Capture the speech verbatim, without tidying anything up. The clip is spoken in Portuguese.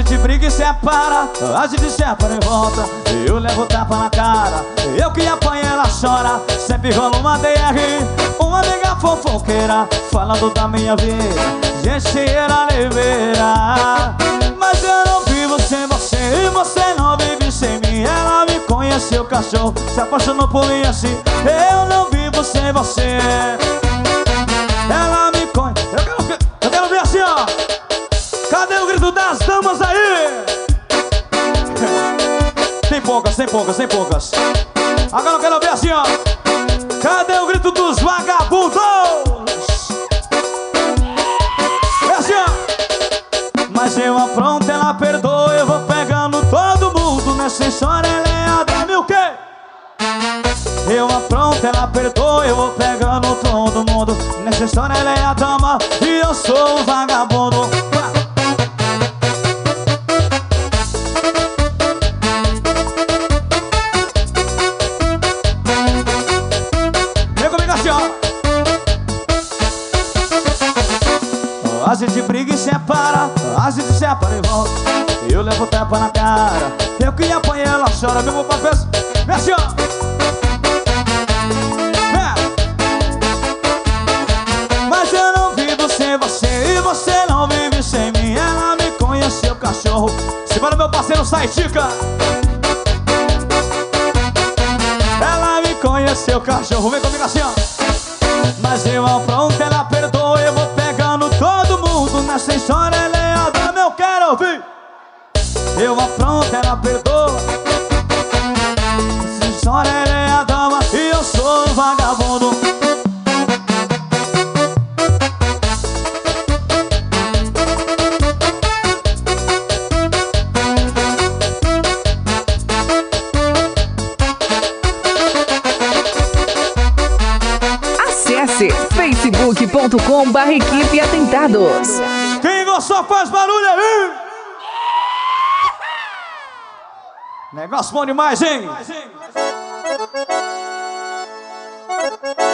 gente briga e separa, a gente separa e volta. Eu levo tapa na cara, eu que apanho ela chora. Sempre rola uma D R, uma amiga fofoqueira, falando da minha vida, gente era ligeira. Mas eu não vivo sem você e você não vive sem mim. Ela me conheceu, cachorro, se apaixonou por mim assim. Eu não vivo sem você. Ela me conhece. Eu quero, eu quero ver assim, ó. Cadê o grito das damas aí? Tem poucas, tem poucas, tem poucas. Agora eu quero ver assim, ó. Cadê o grito dos vagabundos? É assim, ó. Mas eu apronto, ela perdoa, eu vou pegando todo mundo. Nessa história ela é a dama e o quê? Eu apronto, ela perdoa, eu vou pegando todo mundo. Nessa história ela é a dama e eu sou o vagabundo. Vem comigo assim, ó. A gente briga e separa, a gente separa e volta. Eu levo tapa na cara, eu que apanhei ela chora. Mesmo pra festa, vem assim, ó. Mas eu não vivo sem você e você não vive sem mim. Ela me conheceu, cachorro. Se para meu parceiro Saitica. Ela me conheceu, cachorro. Vem comigo assim, ó. Mas eu apronto, ela perdoa, eu vou pegando todo mundo. Nessa história ela é a dama, eu quero ouvir. Eu apronto, ela perdoa. Nessa história ela é a dama e eu sou o vagabundo. facebook ponto com barra equipe atentados. Quem gostou faz barulho aí. Negócio bom demais, hein?